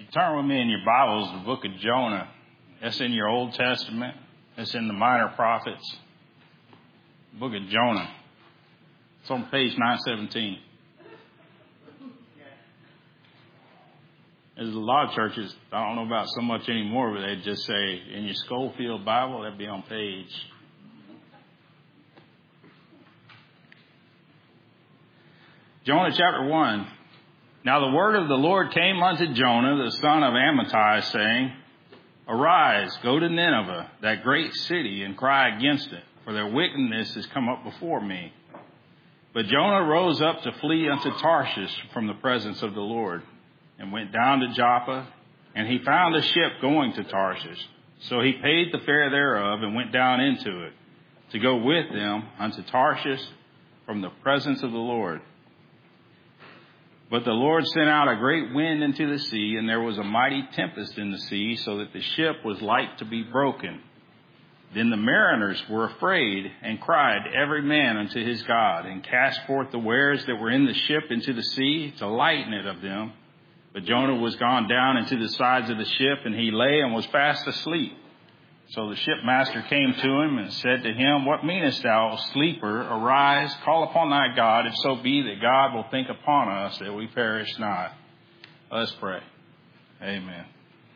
You turn with me in your Bibles, the book of Jonah. That's in your Old Testament. That's in the Minor Prophets. The book of Jonah. It's on page 917. There's a lot of churches, I don't know about so much anymore, but they just say, in your Schofield Bible, that'd be on page. Jonah chapter 1. Now the word of the Lord came unto Jonah, the son of Amittai, saying, Arise, go to Nineveh, that great city, and cry against it, for their wickedness has come up before me. But Jonah rose up to flee unto Tarshish from the presence of the Lord, and went down to Joppa, and he found a ship going to Tarshish. So he paid the fare thereof, and went down into it, to go with them unto Tarshish from the presence of the Lord. But the Lord sent out a great wind into the sea, and there was a mighty tempest in the sea, so that the ship was like to be broken. Then the mariners were afraid, and cried every man unto his God, and cast forth the wares that were in the ship into the sea, to lighten it of them. But Jonah was gone down into the sides of the ship, and he lay and was fast asleep. So the shipmaster came to him and said to him, What meanest thou, sleeper? Arise, call upon thy God, if so be that God will think upon us, that we perish not. Let's pray. Amen.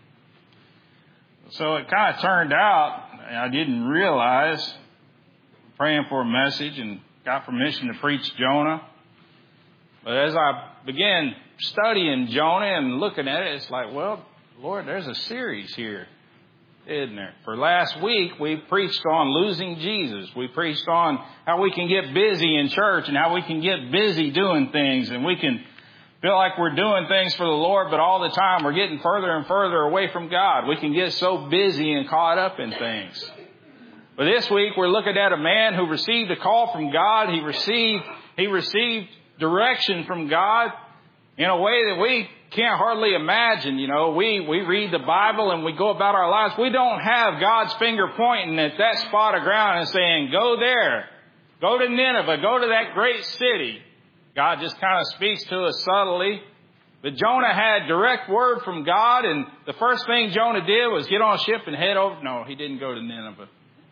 So it kind of turned out, I didn't realize, praying for a message and got permission to preach Jonah. But as I began studying Jonah and looking at it, it's like, well, Lord, there's a series here, isn't there? For last week, we preached on losing Jesus. We preached on how we can get busy in church and how we can get busy doing things, and we can feel like we're doing things for the Lord, but all the time we're getting further and further away from God. We can get so busy and caught up in things. But this week, we're looking at a man who received a call from God. He received direction from God in a way that we can't hardly imagine. You know, we read the Bible and we go about our lives. We don't have God's finger pointing at that spot of ground and saying, go there, go to Nineveh, go to that great city. God just kind of speaks to us subtly. But Jonah had direct word from God, and the first thing Jonah did was get on a ship and head over. No, he didn't go to Nineveh.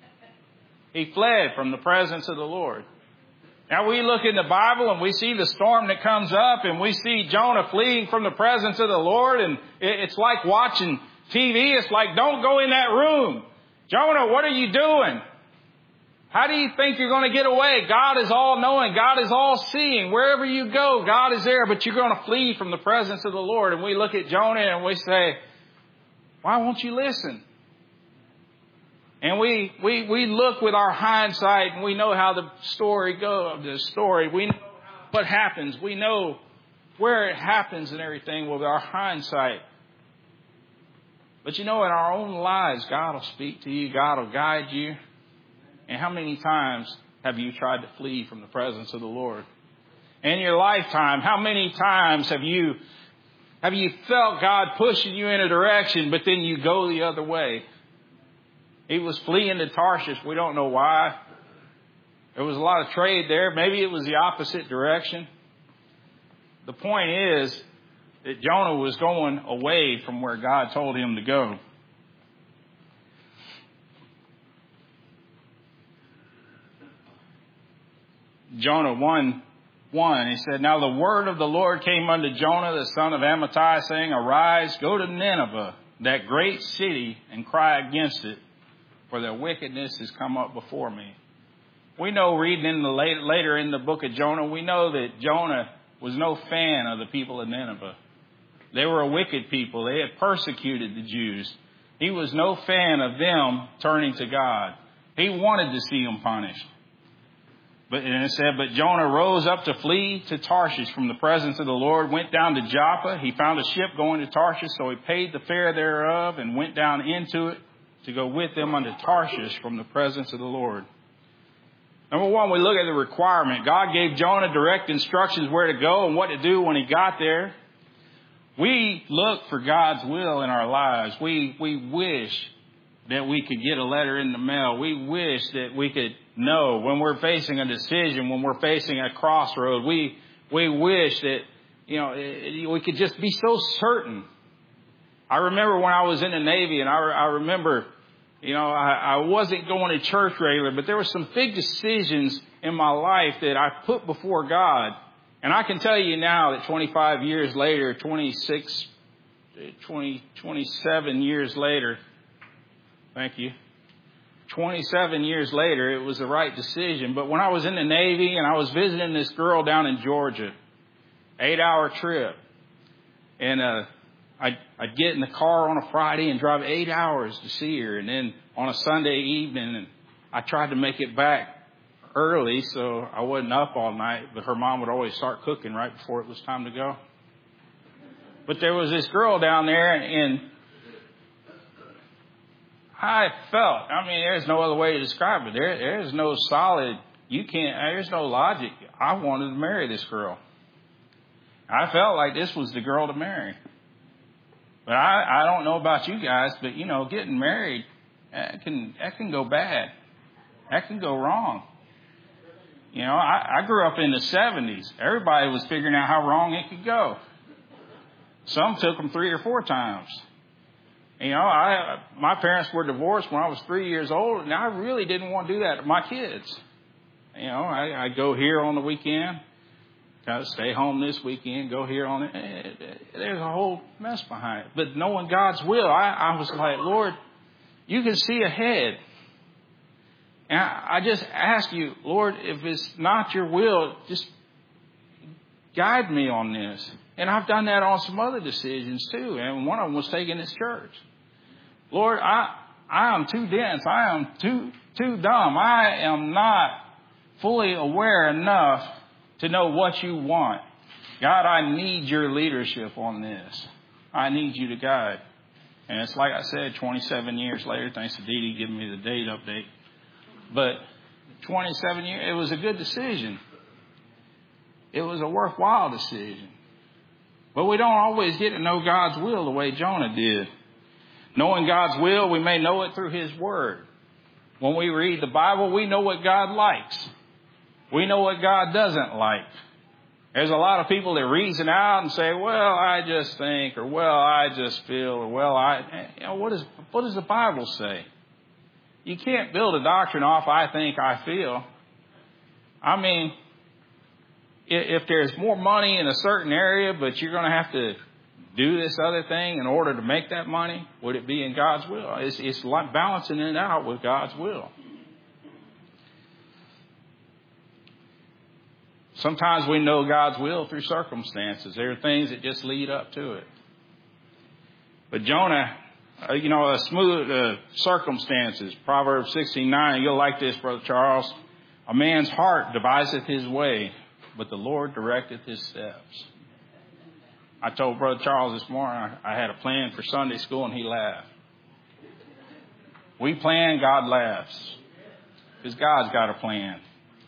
He fled from the presence of the Lord. Now we look in the Bible and we see the storm that comes up, and we see Jonah fleeing from the presence of the Lord, and it's like watching TV. It's like, don't go in that room. Jonah, what are you doing? How do you think you're going to get away? God is all knowing. God is all seeing. Wherever you go, God is there, but you're going to flee from the presence of the Lord. And we look at Jonah and we say, why won't you listen? And we look with our hindsight, and we know how the story goes. We know what happens. We know where it happens and everything with our hindsight. But you know, in our own lives, God will speak to you. God will guide you. And how many times have you tried to flee from the presence of the Lord? In your lifetime, how many times have you felt God pushing you in a direction, but then you go the other way? He was fleeing to Tarshish. We don't know why. There was a lot of trade there. Maybe it was the opposite direction. The point is that Jonah was going away from where God told him to go. Jonah 1:1, he said, Now the word of the Lord came unto Jonah, the son of Amittai, saying, Arise, go to Nineveh, that great city, and cry against it, for their wickedness has come up before me. We know, reading later in the book of Jonah, we know that Jonah was no fan of the people of Nineveh. They were a wicked people. They had persecuted the Jews. He was no fan of them turning to God. He wanted to see them punished. But it said, But Jonah rose up to flee to Tarshish from the presence of the Lord, went down to Joppa. He found a ship going to Tarshish, so he paid the fare thereof and went down into it to go with them unto Tarshish from the presence of the Lord. Number one, we look at the requirement. God gave Jonah direct instructions where to go and what to do when he got there. We look for God's will in our lives. We wish that we could get a letter in the mail. We wish that we could know when we're facing a decision, when we're facing a crossroad. We wish that, we could just be so certain I remember when I was in the Navy, and I remember, I wasn't going to church regularly, but there were some big decisions in my life that I put before God. And I can tell you now that 25 years later, 27 years later, thank you, 27 years later, it was the right decision. But when I was in the Navy and I was visiting this girl down in Georgia, 8-hour trip, and I'd get in the car on a Friday and drive 8 hours to see her. And then on a Sunday evening, and I tried to make it back early so I wasn't up all night. But her mom would always start cooking right before it was time to go. But there was this girl down there, and I felt, there's no other way to describe it. There's no solid, there's no logic. I wanted to marry this girl. I felt like this was the girl to marry. But I don't know about you guys, but getting married, that can go bad. That can go wrong. I grew up in the 70s. Everybody was figuring out how wrong it could go. Some took them 3 or 4 times. My parents were divorced when I was 3 years old, and I really didn't want to do that to my kids. I go here on the weekend, got to stay home this weekend, go here on it. There's a whole mess behind it. But knowing God's will, I was like, Lord, you can see ahead. And I just ask you, Lord, if it's not your will, just guide me on this. And I've done that on some other decisions too. And one of them was taking this church. Lord, I am too dense. I am too dumb. I am not fully aware enough to know what you want. God, I need your leadership on this. I need you to guide. And it's like I said, 27 years later, thanks to Dee Dee giving me the date update. But 27 years, it was a good decision. It was a worthwhile decision. But we don't always get to know God's will the way Jonah did. Knowing God's will, we may know it through His Word. When we read the Bible, we know what God likes. We know what God doesn't like. There's a lot of people that reason out and say, well, I just think, or well, I just feel, or well, what does the Bible say? You can't build a doctrine off I think, I feel. If there's more money in a certain area, but you're going to have to do this other thing in order to make that money, would it be in God's will? It's like balancing it out with God's will. Sometimes we know God's will through circumstances. There are things that just lead up to it. But Jonah, a smooth circumstances. Proverbs 16:9. You'll like this, Brother Charles. A man's heart deviseth his way, but the Lord directeth his steps. I told Brother Charles this morning I had a plan for Sunday school, and he laughed. We plan, God laughs. Because God's got a plan.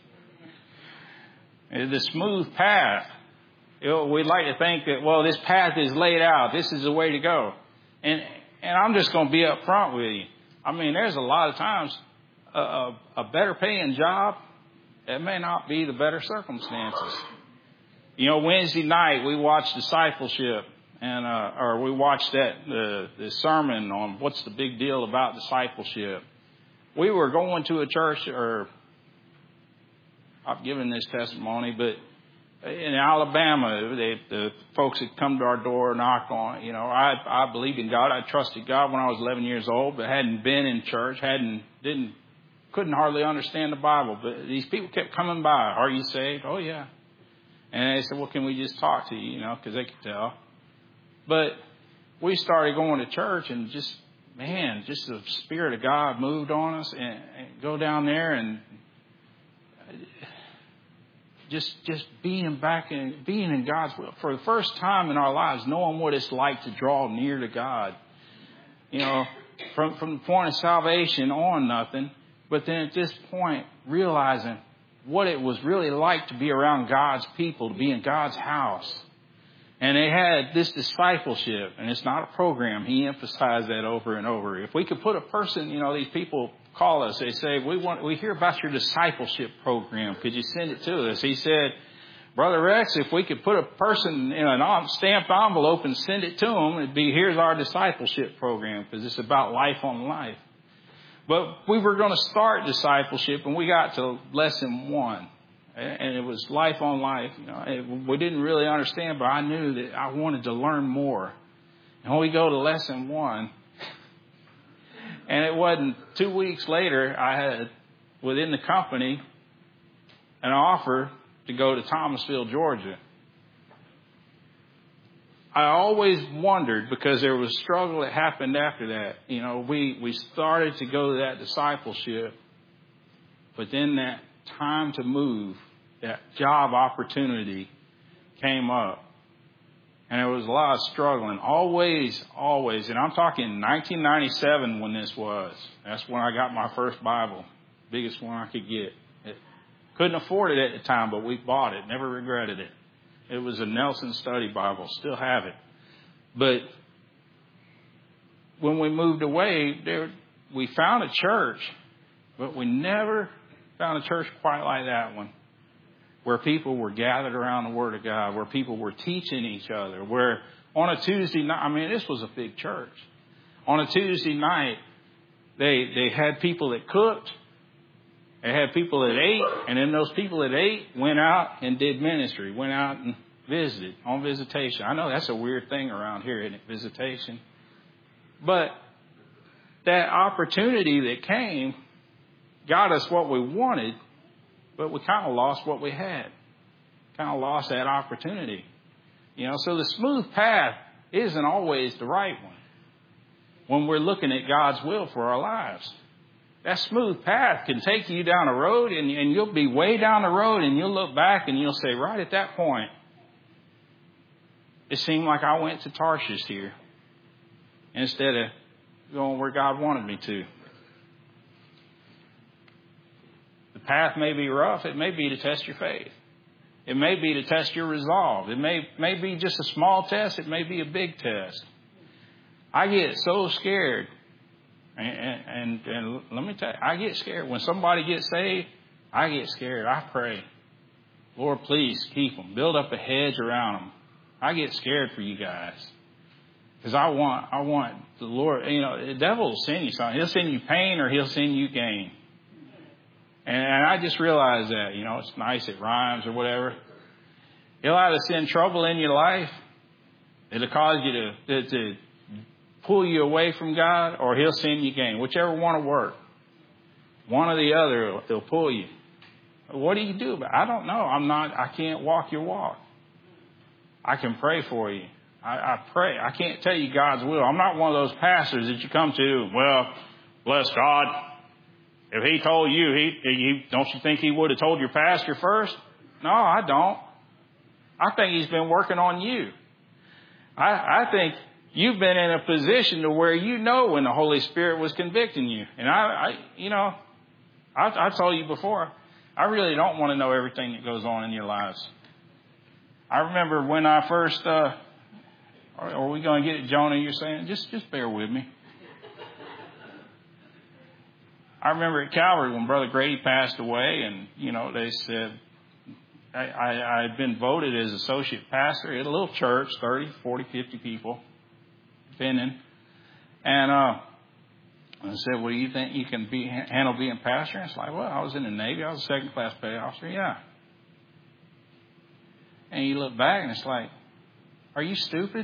The smooth path. We'd like to think that, well, this path is laid out. This is the way to go. And I'm just going to be up front with you. There's a lot of times a better paying job, it may not be the better circumstances. Wednesday night we watched discipleship, or we watched the sermon on what's the big deal about discipleship. We were going to a church, or I've given this testimony, but in Alabama, the folks that come to our door, knock on, I believed in God. I trusted God when I was 11 years old, but hadn't been in church, couldn't hardly understand the Bible. But these people kept coming by. Are you saved? Oh, yeah. And they said, well, can we just talk to you, because they could tell. But we started going to church, and just the Spirit of God moved on us, and go down there and just being in God's will for the first time in our lives, knowing what it's like to draw near to God. From the point of salvation on, nothing. But then at this point, realizing what it was really like to be around God's people, to be in God's house. And they had this discipleship, and it's not a program. He emphasized that over and over. If we could put a person, these people call us, they say, we hear about your discipleship program. Could you send it to us? He said, Brother Rex, if we could put a person in an stamped envelope and send it to them, it'd be, here's our discipleship program, because it's about life on life. But we were going to start discipleship, and we got to lesson 1. And it was life on life. We didn't really understand, but I knew that I wanted to learn more. And when we go to lesson 1, and it wasn't 2 weeks later, I had within the company an offer to go to Thomasville, Georgia. I always wondered, because there was struggle that happened after that. We started to go to that discipleship, but then that time to move, that job opportunity came up. And there was a lot of struggling. Always. And I'm talking 1997 when this was. That's when I got my first Bible. Biggest one I could get. Couldn't afford it at the time, but we bought it. Never regretted it. It was a Nelson Study Bible. Still have it. But when we moved away, we found a church, but we never found a church quite like that one, where people were gathered around the Word of God, where people were teaching each other, where on a Tuesday night, this was a big church. On a Tuesday night, they had people that cooked, they had people that ate, and then those people that ate went out and did ministry, went out and visited on visitation. I know that's a weird thing around here, isn't it? Visitation. But that opportunity that came got us what we wanted, but we kind of lost what we had. Kind of lost that opportunity. So the smooth path isn't always the right one when we're looking at God's will for our lives. That smooth path can take you down a road, and you'll be way down the road, and you'll look back and you'll say, right at that point, it seemed like I went to Tarshish here instead of going where God wanted me to. The path may be rough. It may be to test your faith. It may be to test your resolve. It may be just a small test. It may be a big test. I get so scared. And let me tell you, I get scared. When somebody gets saved, I get scared. I pray, Lord, please keep them. Build up a hedge around them. I get scared for you guys. Because I want the Lord, the devil will send you something. He'll send you pain or he'll send you gain. And I just realized that, it's nice, it rhymes or whatever. He'll either send trouble in your life, it'll cause you to pull you away from God, or he'll send you gain. Whichever one will work. One or the other, they'll pull you. What do you do about it? I don't know. I can't walk your walk. I can pray for you. I pray. I can't tell you God's will. I'm not one of those pastors that you come to, well, bless God. If he told you, don't you think he would have told your pastor first? No, I don't. I think he's been working on you. I think you've been in a position to where when the Holy Spirit was convicting you. And I told you before, I really don't want to know everything that goes on in your lives. I remember when I first, are we going to get it, Jonah? You're saying, just bear with me. I remember at Calvary when Brother Grady passed away, and, they said, I had been voted as associate pastor at a little church, 30, 40, 50 people, depending. And I said, well, do you think you can handle being pastor? And it's like, well, I was in the Navy. I was a second-class petty officer. Yeah. And you look back, and it's like, are you stupid?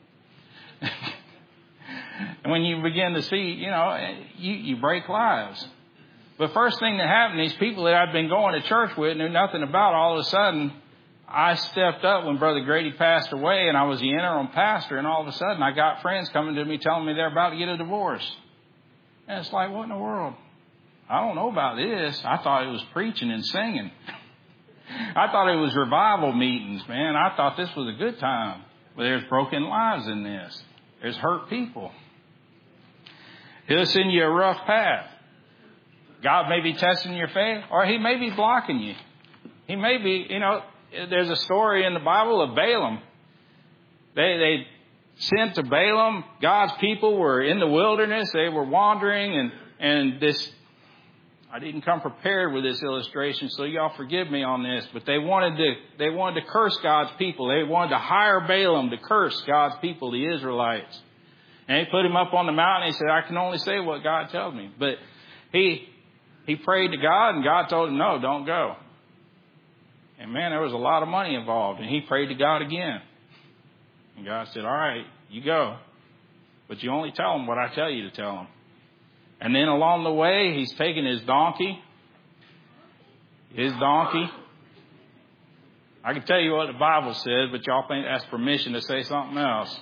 And when you begin to see, you break lives. But first thing that happened, these people that I'd been going to church with knew nothing about, all of a sudden, I stepped up when Brother Grady passed away, and I was the interim pastor, and all of a sudden I got friends coming to me telling me they're about to get a divorce. And it's like, what in the world? I don't know about this. I thought it was preaching and singing. I thought it was revival meetings, man. I thought this was a good time. But there's broken lives in this. There's hurt people. He'll send you a rough path. God may be testing your faith, or he may be blocking you. He may be, there's a story in the Bible of Balaam. They sent to Balaam. God's people were in the wilderness. They were wandering, and this, I didn't come prepared with this illustration, so y'all forgive me on this. But they wanted to curse God's people. They wanted to hire Balaam to curse God's people, the Israelites. And they put him up on the mountain. And he said, I can only say what God tells me. But he prayed to God, and God told him, no, don't go. And man, there was a lot of money involved. And he prayed to God again. And God said, all right, you go. But you only tell them what I tell you to tell them. And then along the way, he's taking his donkey. I can tell you what the Bible says, but y'all think that's permission to say something else.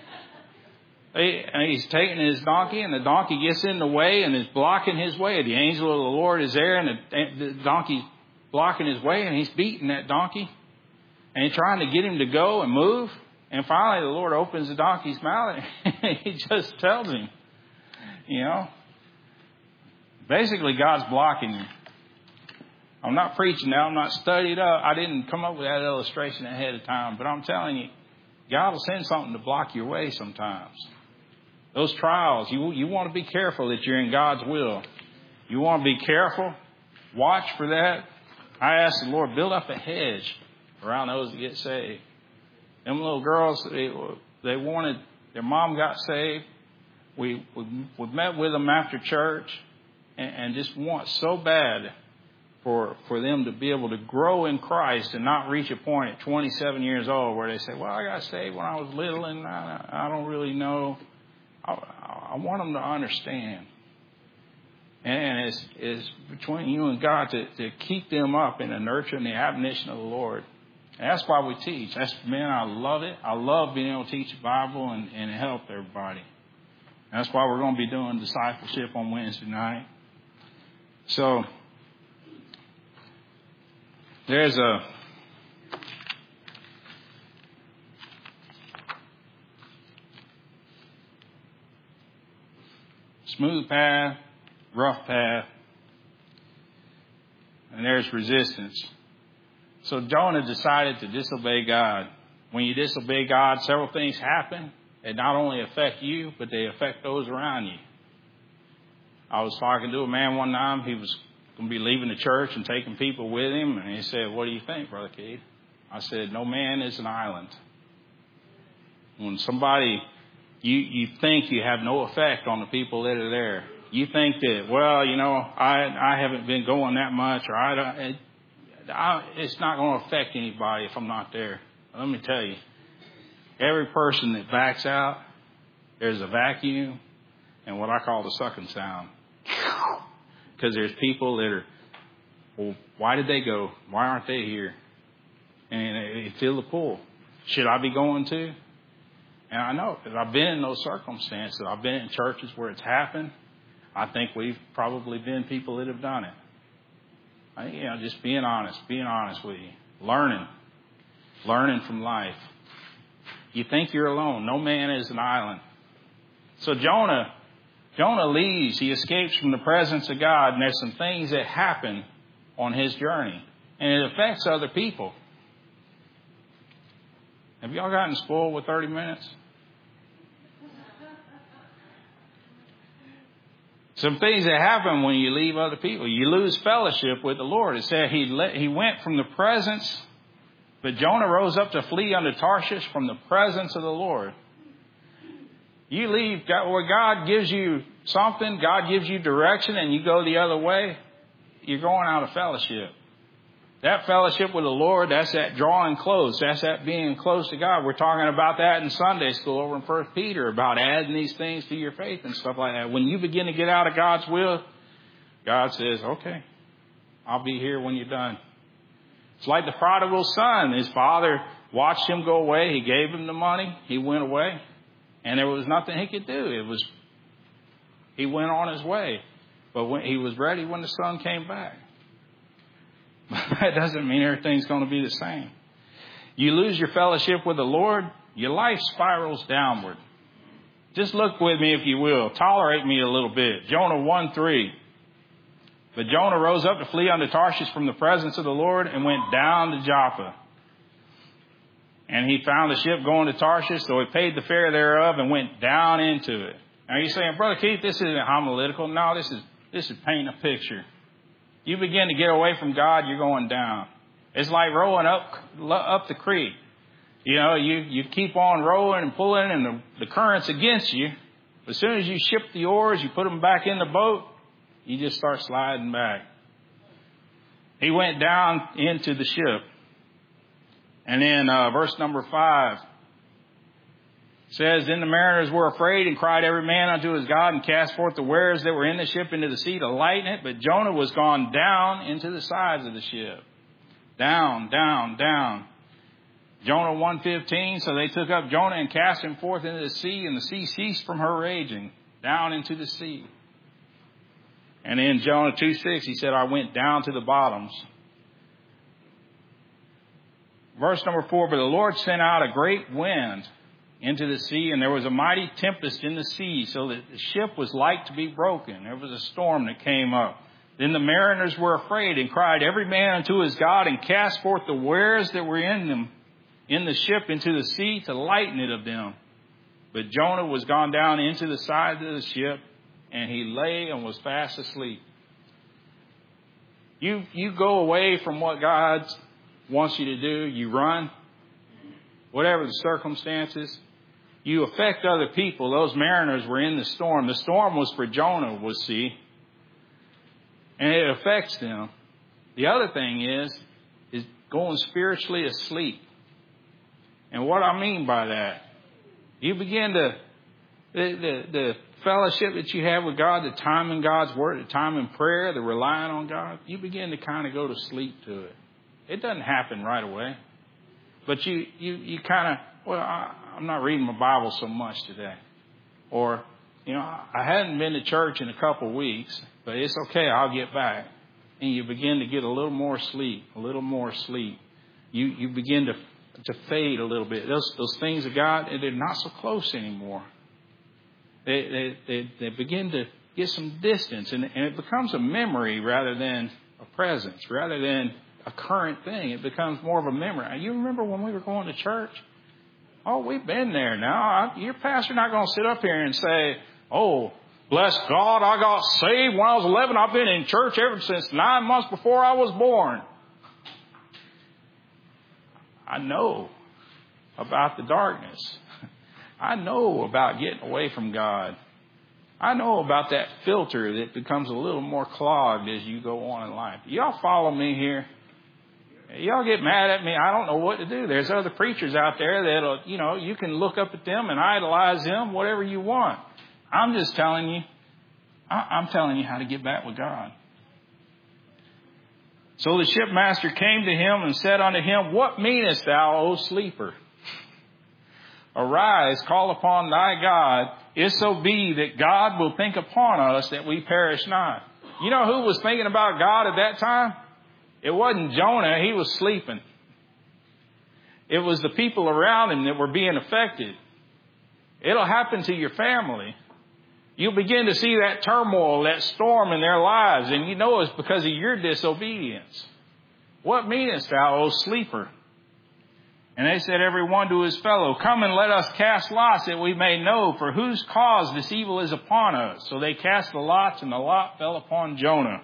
He's taking his donkey, and the donkey gets in the way and is blocking his way. The angel of the Lord is there, and the donkey's blocking his way, and he's beating that donkey. And he's trying to get him to go and move. And finally, the Lord opens the donkey's mouth, and he just tells him, basically, God's blocking you. I'm not preaching now. I'm not studied up. I didn't come up with that illustration ahead of time. But I'm telling you, God will send something to block your way sometimes. Those trials, you want to be careful that you're in God's will. You want to be careful. Watch for that. I asked the Lord, build up a hedge around those that get saved. Them little girls, they wanted, their mom got saved. We met with them after church and just want so bad for them to be able to grow in Christ and not reach a point at 27 years old where they say, well, I got saved when I was little and I don't really know. I want them to understand. And it's between you and God to keep them up in the nurture and the admonition of the Lord. And that's why we teach. I love it. I love being able to teach the Bible and help everybody. And that's why we're going to be doing discipleship on Wednesday night. So there's a smooth path, rough path, and there's resistance. So Jonah decided to disobey God. When you disobey God, several things happen. They not only affect you, but they affect those around you. I was talking to a man one time. He was going to be leaving the church and taking people with him. And he said, what do you think, Brother Keith? I said, no man is an island. When somebody, you think you have no effect on the people that are there. You think that, well, I haven't been going that much, or it's not going to affect anybody if I'm not there. Let me tell you, every person that backs out, there's a vacuum and what I call the sucking sound. Because there's people that are, well, why did they go? Why aren't they here? And they feel the pull. Should I be going too? And I know, because I've been in those circumstances. I've been in churches where it's happened. I think we've probably been people that have done it. Just being honest with you. Learning from life. You think you're alone. No man is an island. So Jonah leaves. He escapes from the presence of God. And there's some things that happen on his journey. And it affects other people. Have y'all gotten spoiled with 30 minutes? Some things that happen when you leave other people. You lose fellowship with the Lord. It said he went from the presence, but Jonah rose up to flee unto Tarshish from the presence of the Lord. You leave where God gives you something, God gives you direction, and you go the other way, you're going out of fellowship. That fellowship with the Lord, that's that drawing close. That's that being close to God. We're talking about that in Sunday school over in 1 Peter, about adding these things to your faith and stuff like that. When you begin to get out of God's will, God says, okay, I'll be here when you're done. It's like the prodigal son. His father watched him go away. He gave him the money. He went away. And there was nothing he could do. He went on his way. But when he was ready when the son came back. That doesn't mean everything's going to be the same. You lose your fellowship with the Lord, your life spirals downward. Just look with me, if you will. Tolerate me a little bit. Jonah 1:3. But Jonah rose up to flee unto Tarshish from the presence of the Lord and went down to Joppa. And he found a ship going to Tarshish, so he paid the fare thereof and went down into it. Now you're saying, Brother Keith, this isn't homiletical. No, this is painting a picture. You begin to get away from God, you're going down. It's like rowing up the creek. You know, you keep on rowing and pulling, and the current's against you. As soon as you ship the oars, you put them back in the boat, you just start sliding back. He went down into the ship. And then verse number 5 says, Then the mariners were afraid and cried every man unto his God and cast forth the wares that were in the ship into the sea to lighten it. But Jonah was gone down into the sides of the ship. Down, down, down. Jonah 1:15, so they took up Jonah and cast him forth into the sea, and the sea ceased from her raging, down into the sea. And in Jonah 2:6, he said, I went down to the bottoms. Verse number 4, But the Lord sent out a great wind into the sea, and there was a mighty tempest in the sea, so that the ship was like to be broken. There was a storm that came up. Then the mariners were afraid and cried every man unto his God and cast forth the wares that were in them in the ship into the sea to lighten it of them. But Jonah was gone down into the side of the ship, and he lay and was fast asleep. You go away from what God wants you to do. You run, whatever the circumstances. You affect other people. Those mariners were in the storm. The storm was for Jonah, see, and it affects them. The other thing is going spiritually asleep. And what I mean by that, you begin to, the fellowship that you have with God, the time in God's Word, the time in prayer, the relying on God, you begin to kind of go to sleep to it. It doesn't happen right away. But you kind of, I'm not reading my Bible so much today. Or, I hadn't been to church in a couple of weeks, but it's okay, I'll get back. And you begin to get a little more sleep, a little more sleep. You begin to fade a little bit. Those things of God, they're not so close anymore. They begin to get some distance, and it becomes a memory rather than a presence, rather than a current thing. It becomes more of a memory. You remember when we were going to church? Oh, we've been there now. Your pastor not going to sit up here and say, oh, bless God, I got saved when I was 11. I've been in church ever since 9 months before I was born. I know about the darkness. I know about getting away from God. I know about that filter that becomes a little more clogged as you go on in life. Y'all follow me here? Y'all get mad at me. I don't know what to do. There's other preachers out there that'll, you can look up at them and idolize them, whatever you want. I'm just telling you, I'm telling you how to get back with God. So the shipmaster came to him and said unto him, What meanest thou, O sleeper? Arise, call upon thy God, if so be that God will think upon us that we perish not. You know who was thinking about God at that time? It wasn't Jonah. He was sleeping. It was the people around him that were being affected. It'll happen to your family. You'll begin to see that turmoil, that storm in their lives, and you know it's because of your disobedience. What meanest thou, O sleeper? And they said every one to his fellow, Come and let us cast lots that we may know for whose cause this evil is upon us. So they cast the lots, and the lot fell upon Jonah.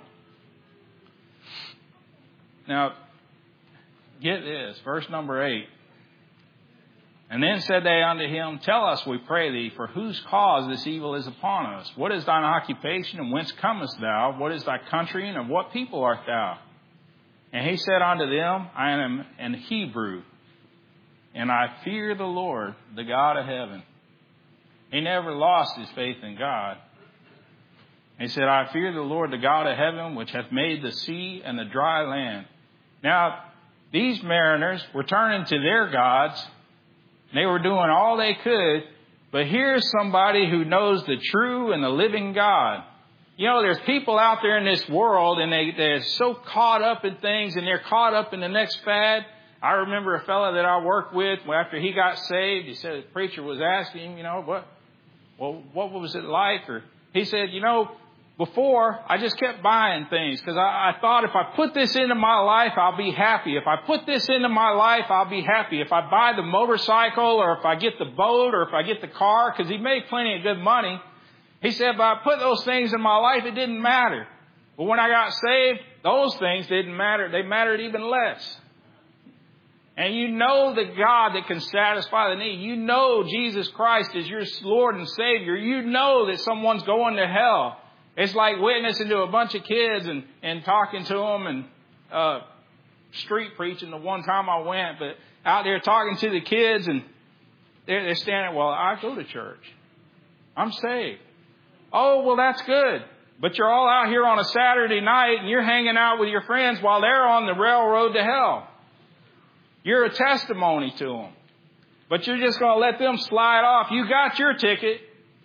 Now, get this, verse number 8. And then said they unto him, Tell us, we pray thee, for whose cause this evil is upon us? What is thine occupation, and whence comest thou? What is thy country, and of what people art thou? And he said unto them, I am an Hebrew, and I fear the Lord, the God of heaven. He never lost his faith in God. He said, I fear the Lord, the God of heaven, which hath made the sea and the dry land. Now, these mariners were turning to their gods. They were doing all they could, but here's somebody who knows the true and the living God. There's people out there in this world, and they're so caught up in things, and they're caught up in the next fad. I remember a fellow that I worked with, after he got saved, he said the preacher was asking him, what was it like? Or he said, before, I just kept buying things because I thought if I put this into my life, I'll be happy. If I put this into my life, I'll be happy. If I buy the motorcycle, or if I get the boat, or if I get the car, because he made plenty of good money. He said, but I put those things in my life, it didn't matter. But when I got saved, those things didn't matter. They mattered even less. And you know the God that can satisfy the need. You know Jesus Christ is your Lord and Savior. You know that someone's going to hell. It's like witnessing to a bunch of kids and talking to them and street preaching the one time I went. But out there talking to the kids and they're standing, well, I go to church. I'm saved. Oh, well, that's good. But you're all out here on a Saturday night and you're hanging out with your friends while they're on the railroad to hell. You're a testimony to them. But you're just going to let them slide off. You got your ticket.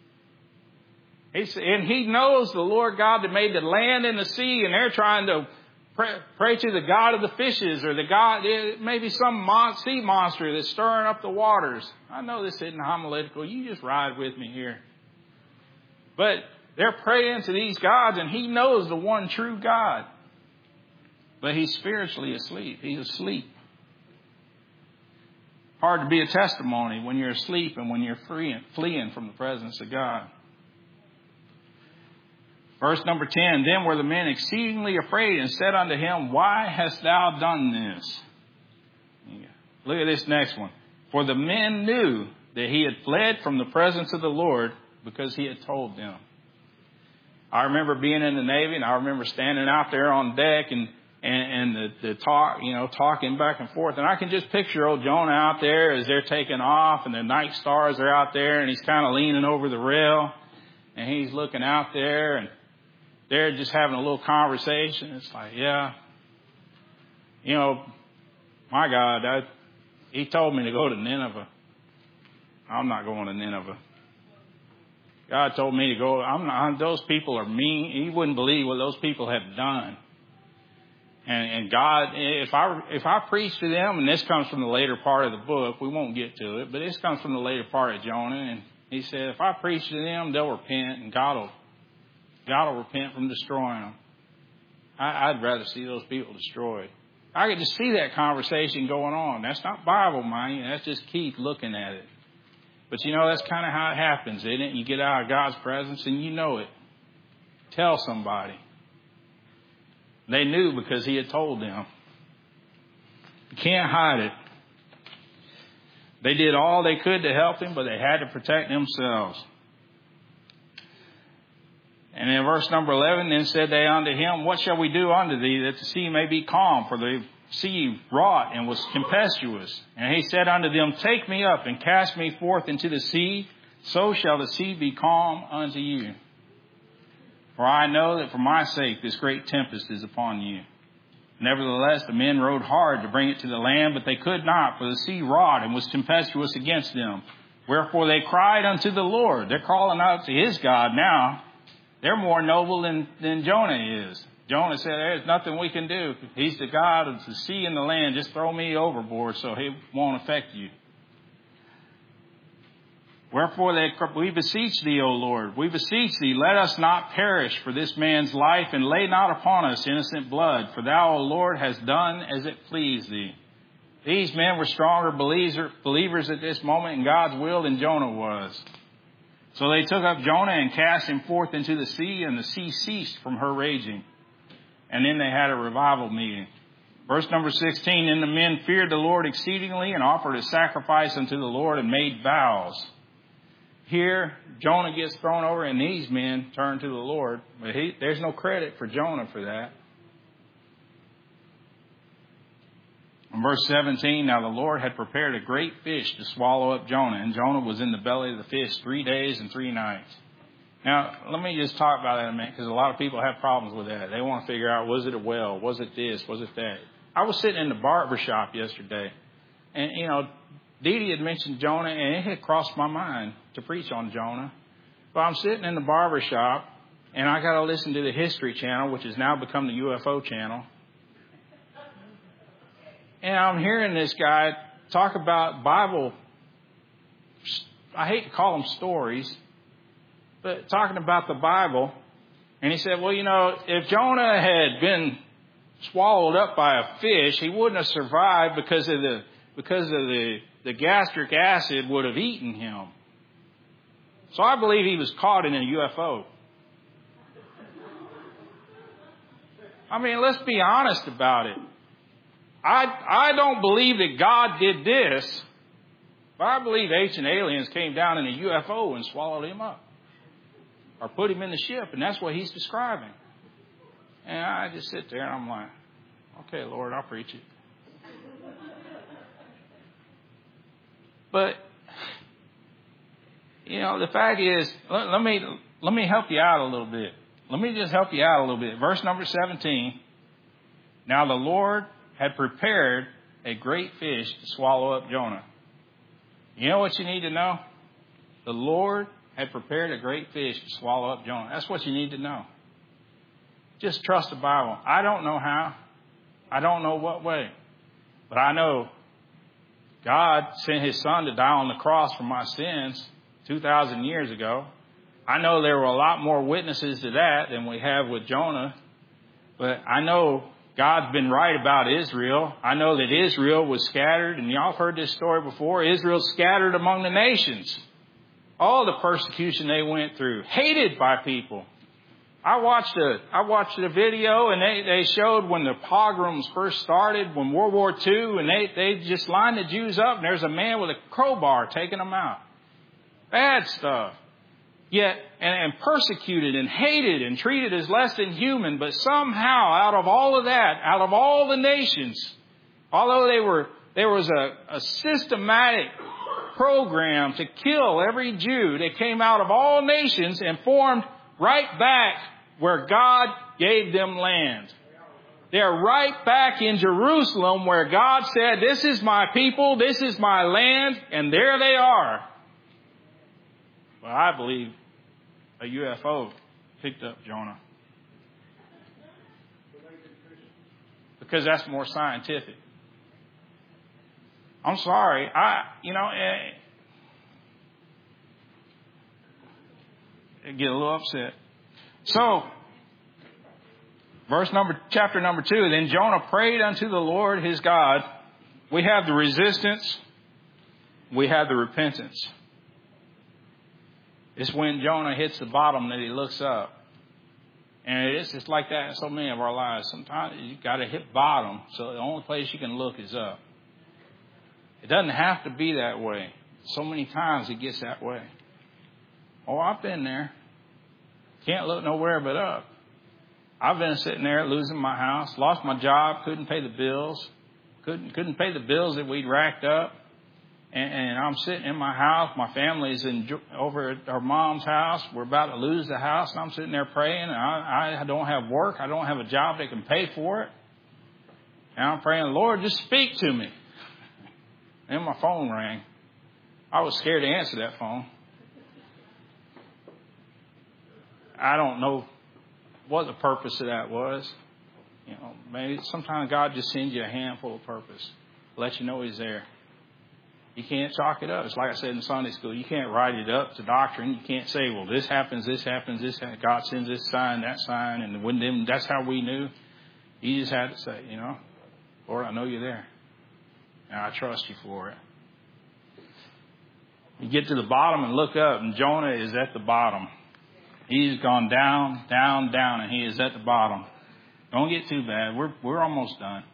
And He knows the Lord God that made the land and the sea, and they're trying to pray to the God of the fishes or the God, maybe some sea monster that's stirring up the waters. I know this isn't homiletical. You just ride with me here. But they're praying to these gods, and He knows the one true God. But he's spiritually asleep. He's asleep. Hard to be a testimony when you're asleep and when you're fleeing from the presence of God. Verse number 10, then were the men exceedingly afraid and said unto him, why hast thou done this? Look at this next one. For the men knew that he had fled from the presence of the Lord because he had told them. I remember being in the Navy, and I remember standing out there on deck and the talk, talking back and forth. And I can just picture old Jonah out there as they're taking off and the night stars are out there and he's kind of leaning over the rail and he's looking out there and they're just having a little conversation. It's like, yeah, my God, He told me to go to Nineveh. I'm not going to Nineveh. God told me to go. Those people are mean. You wouldn't believe what those people have done. And God, if I preach to them, and this comes from the later part of the book, we won't get to it, but this comes from the later part of Jonah, and he said, if I preach to them, they'll repent, and God will repent from destroying them. I'd rather see those people destroyed. I could just see that conversation going on. That's not Bible, mind you. That's just Keith looking at it. But that's kind of how it happens, isn't it? You get out of God's presence and you know it. Tell somebody. They knew because He had told them. You can't hide it. They did all they could to help him, but they had to protect themselves. And in verse number 11, then said they unto him, what shall we do unto thee that the sea may be calm? For the sea wrought and was tempestuous. And he said unto them, take me up and cast me forth into the sea, so shall the sea be calm unto you. For I know that for my sake this great tempest is upon you. Nevertheless, the men rowed hard to bring it to the land, but they could not, for the sea wrought and was tempestuous against them. Wherefore they cried unto the Lord. They're calling out to his God now. They're more noble than Jonah is. Jonah said, there's nothing we can do. He's the God of the sea and the land. Just throw me overboard so He won't affect you. Wherefore we beseech thee, O Lord, we beseech thee, let us not perish for this man's life, and lay not upon us innocent blood. For thou, O Lord, hast done as it pleased thee. These men were stronger believers at this moment in God's will than Jonah was. So they took up Jonah and cast him forth into the sea, and the sea ceased from her raging. And then they had a revival meeting. Verse number 16, and the men feared the Lord exceedingly and offered a sacrifice unto the Lord and made vows. Here, Jonah gets thrown over and these men turn to the Lord. But there's no credit for Jonah for that. In verse 17, now the Lord had prepared a great fish to swallow up Jonah. And Jonah was in the belly of the fish 3 days and 3 nights. Now, let me just talk about that a minute, because a lot of people have problems with that. They want to figure out, was it a whale? Was it this? Was it that? I was sitting in the barber shop yesterday. And, Dee Dee had mentioned Jonah, and it had crossed my mind to preach on Jonah. But I'm sitting in the barber shop, and I got to listen to the History Channel, which has now become the UFO channel. And I'm hearing this guy talk about Bible, I hate to call them stories, but talking about the Bible. And he said, well, if Jonah had been swallowed up by a fish, he wouldn't have survived because of the gastric acid would have eaten him. So I believe he was caught in a UFO. I mean, let's be honest about it. I don't believe that God did this, but I believe ancient aliens came down in a UFO and swallowed him up. Or put him in the ship, and that's what he's describing. And I just sit there and I'm like, okay, Lord, I'll preach it. But, you know, the fact is, let me help you out a little bit. Let me just help you out a little bit. Verse number 17. Now the Lord had prepared a great fish to swallow up Jonah. You know what you need to know? The Lord had prepared a great fish to swallow up Jonah. That's what you need to know. Just trust the Bible. I don't know how. I don't know what way. But I know God sent his son to die on the cross for my sins 2,000 years ago. I know there were a lot more witnesses to that than we have with Jonah. But I know God's been right about Israel. I know that Israel was scattered. And y'all have heard this story before. Israel scattered among the nations. All the persecution they went through. Hated by people. I watched a video and they showed when the pogroms first started, when World War II, and they just lined the Jews up and there's a man with a crowbar taking them out. Bad stuff. Yet, and persecuted and hated and treated as less than human, but somehow out of all of that, out of all the nations, although there was a systematic program to kill every Jew that came out of all nations and formed right back where God gave them land. They're right back in Jerusalem where God said, this is my people, this is my land, and there they are. Well, I believe a UFO picked up Jonah. Because that's more scientific. I'm sorry. I get a little upset. So, chapter number 2, then Jonah prayed unto the Lord his God. We have the resistance. We have the repentance. It's when Jonah hits the bottom that he looks up. And it's just like that in so many of our lives. Sometimes you got to hit bottom, so the only place you can look is up. It doesn't have to be that way. So many times it gets that way. Oh, I've been there. Can't look nowhere but up. I've been sitting there losing my house, lost my job, couldn't pay the bills, couldn't pay the bills that we'd racked up. And I'm sitting in my house. My family's over at our mom's house. We're about to lose the house. And I'm sitting there praying. And I don't have work. I don't have a job that can pay for it. And I'm praying, Lord, just speak to me. And my phone rang. I was scared to answer that phone. I don't know what the purpose of that was. You know, maybe sometimes God just sends you a handful of purpose. Let you know he's there. You can't chalk it up. It's like I said in Sunday school. You can't write it up to doctrine. You can't say, well, this happens, this happens, this happens. God sends this sign, that sign. And when them, that's how we knew. You just had to say, you know, Lord, I know you're there. And I trust you for it. You get to the bottom and look up, and Jonah is at the bottom. He's gone down, down, down, and he is at the bottom. Don't get too bad. We're almost done.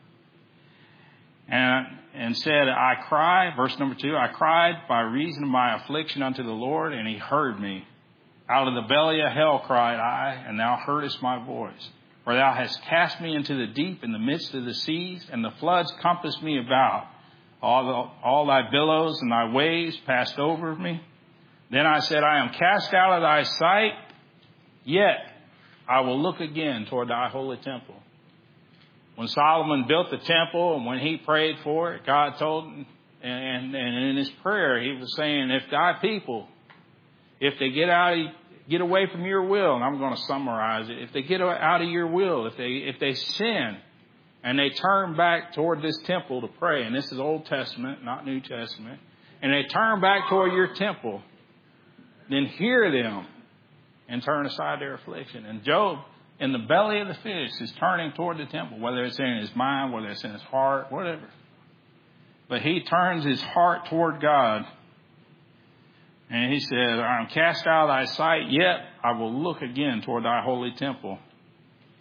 And said, I cried, verse number 2, I cried by reason of my affliction unto the Lord, and he heard me. Out of the belly of hell cried I, and thou heardest my voice. For thou hast cast me into the deep in the midst of the seas, and the floods compassed me about. All thy billows and thy waves passed over me. Then I said, I am cast out of thy sight, yet I will look again toward thy holy temple. When Solomon built the temple and when he prayed for it, God told him, and in his prayer, he was saying, if thy people, if they get away from your will, and I'm going to summarize it, if they get out of your will, if they sin and they turn back toward this temple to pray, and this is Old Testament, not New Testament, and they turn back toward your temple, then hear them and turn aside their affliction. And Job, in the belly of the fish, is turning toward the temple, whether it's in his mind, whether it's in his heart, whatever. But he turns his heart toward God. And he said, I am cast out of thy sight, yet I will look again toward thy holy temple.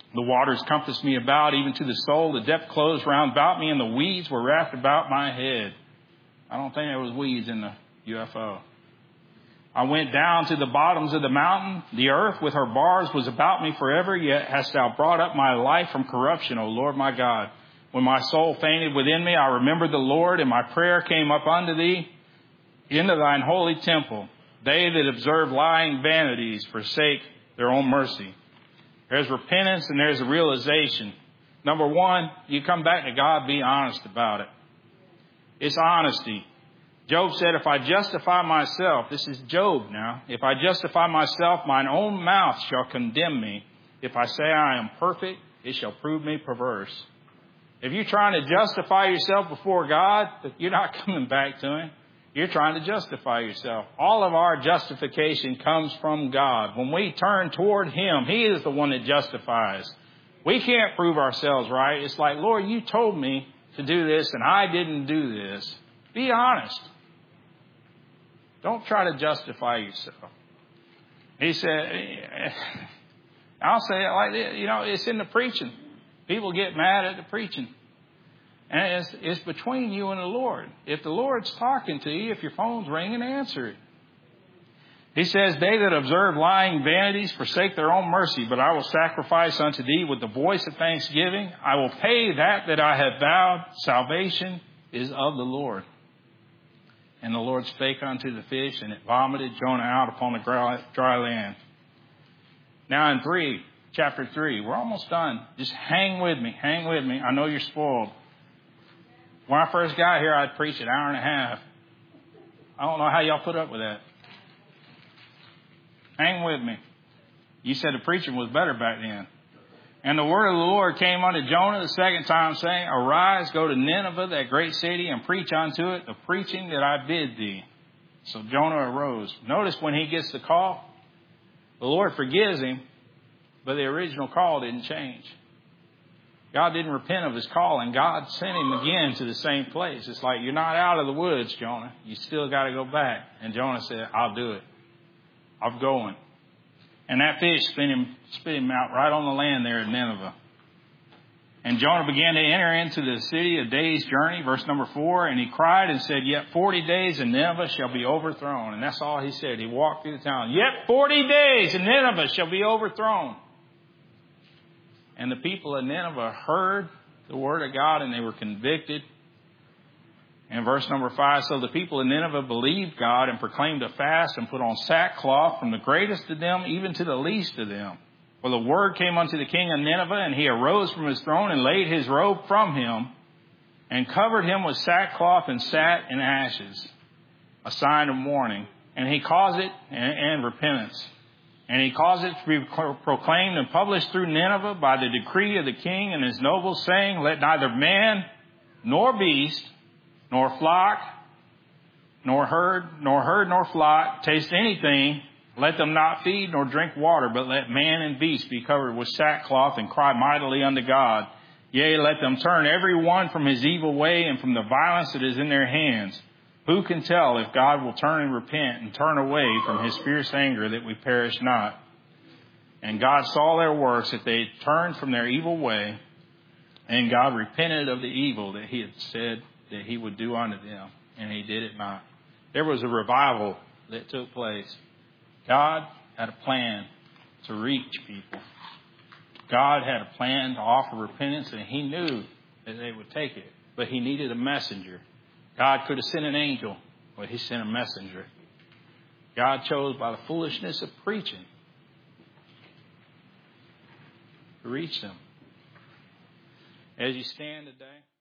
The waters compassed me about, even to the soul. The depth closed round about me, and the weeds were wrapped about my head. I don't think there was weeds in the UFO. I went down to the bottoms of the mountain. The earth with her bars was about me forever. Yet hast thou brought up my life from corruption, O Lord my God. When my soul fainted within me, I remembered the Lord, and my prayer came up unto thee into thine holy temple. They that observe lying vanities forsake their own mercy. There's repentance and there's a realization. Number one, you come back to God, be honest about it. It's honesty. Job said, if I justify myself, this is Job now, if I justify myself, mine own mouth shall condemn me. If I say I am perfect, it shall prove me perverse. If you're trying to justify yourself before God, you're not coming back to Him. You're trying to justify yourself. All of our justification comes from God. When we turn toward Him, He is the one that justifies. We can't prove ourselves right. It's like, Lord, you told me to do this and I didn't do this. Be honest. Don't try to justify yourself. He said, I'll say it like this, it's in the preaching. People get mad at the preaching. And it's between you and the Lord. If the Lord's talking to you, if your phone's ringing, answer it. He says, they that observe lying vanities forsake their own mercy, but I will sacrifice unto thee with the voice of thanksgiving. I will pay that I have vowed. Salvation is of the Lord. And the Lord spake unto the fish, and it vomited Jonah out upon the dry land. Now in chapter 3, we're almost done. Just hang with me. Hang with me. I know you're spoiled. When I first got here, I'd preach an hour and a half. I don't know how y'all put up with that. Hang with me. You said the preaching was better back then. And the word of the Lord came unto Jonah the second time, saying, Arise, go to Nineveh, that great city, and preach unto it the preaching that I bid thee. So Jonah arose. Notice when he gets the call, the Lord forgives him, but the original call didn't change. God didn't repent of his call, and God sent him again to the same place. It's like, you're not out of the woods, Jonah. You still got to go back. And Jonah said, I'll do it. I'm going. And that fish spit him out right on the land there at Nineveh. And Jonah began to enter into the city a day's journey, verse number 4, and he cried and said, Yet 40 days and Nineveh shall be overthrown. And that's all he said. He walked through the town. Yet 40 days and Nineveh shall be overthrown. And the people of Nineveh heard the word of God, and they were convicted. And verse number 5, so the people of Nineveh believed God and proclaimed a fast and put on sackcloth from the greatest of them even to the least of them. For the word came unto the king of Nineveh, and he arose from his throne and laid his robe from him and covered him with sackcloth and sat in ashes, a sign of mourning. And he caused it, and repentance. And he caused it to be proclaimed and published through Nineveh by the decree of the king and his nobles, saying, Let neither man nor beast, nor flock, nor herd, nor flock taste anything. Let them not feed nor drink water, but let man and beast be covered with sackcloth and cry mightily unto God. Yea, let them turn every one from his evil way and from the violence that is in their hands. Who can tell if God will turn and repent and turn away from his fierce anger that we perish not? And God saw their works, that they turned from their evil way, and God repented of the evil that he had said that he would do unto them, and he did it not. There was a revival that took place. God had a plan to reach people. God had a plan to offer repentance, and he knew that they would take it, but he needed a messenger. God could have sent an angel, but he sent a messenger. God chose by the foolishness of preaching to reach them. As you stand today,